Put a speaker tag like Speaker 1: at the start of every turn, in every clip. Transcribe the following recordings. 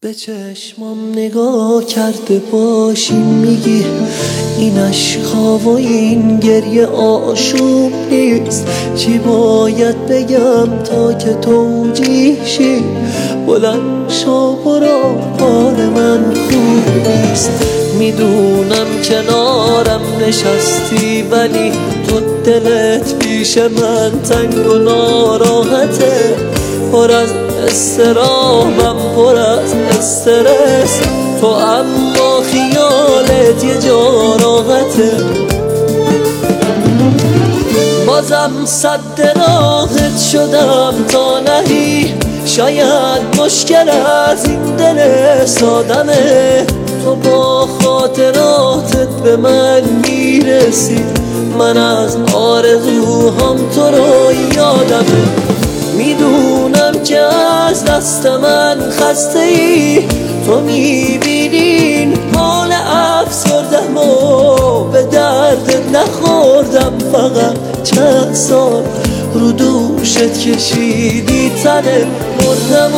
Speaker 1: به چشمام نگاه کرده باشی میگی این عشقا و این گریه آشوب نیست. چی باید بگم تا که توجیه شی؟ بلند شو برو حال من خوب نیست. میدونم کنارم نشستی ولی تو دلت پیش من تنگ و ناراحته. پر از استرابم پر از استرس تو، اما خیالت یه جا راحته. بازم صد راحت شدم تا نهی، شاید مشکل از این دل سادمه. تو با خاطراتت به من میرسی، من از آرزوهام تو رو یادمه. میدونم که از دست من خسته ای، تو میبینین حال افسردم و به دردت نخوردم. فقط چند سال رو دوشت کشیدی تنه مردم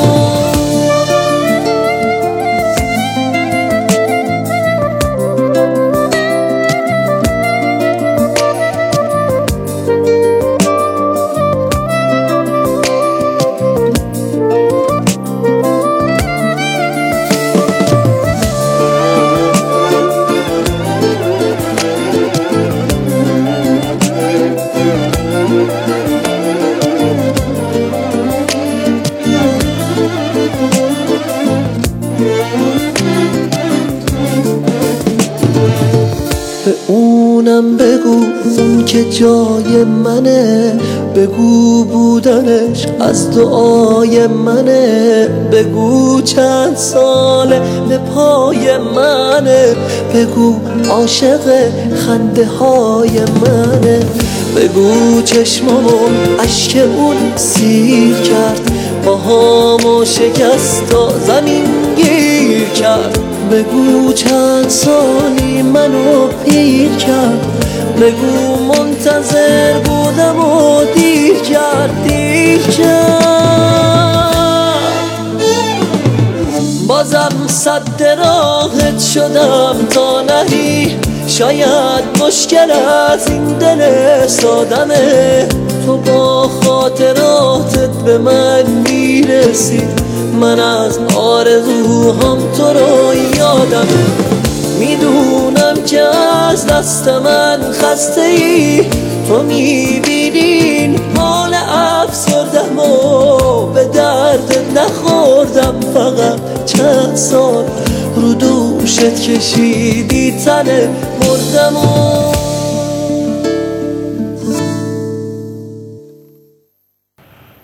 Speaker 1: به اونم بگو اون که جای منه، بگو بودنش از دعای منه. بگو چند ساله به پای منه، بگو عاشق خنده های منه. بگو چشمامون عشق اون سیر کرد، پاهامو شکست تا زمین گیر کرد. بگو چند سالی منو پیر کرد، بگو منتظر بودم و دیر کرد دیر کرد. بازم صد راحت شدم تا نهی، شاید مشکل از این دل سادمه. تو با خاطراتت به من میرسی، من از آرزوهام تو رو یادمه. میدونم که از دست من خسته ای، تو میبینین حال افسردم و به دردت نخوردم. فقط چند سال رو دوشت کشیدی تنه مردم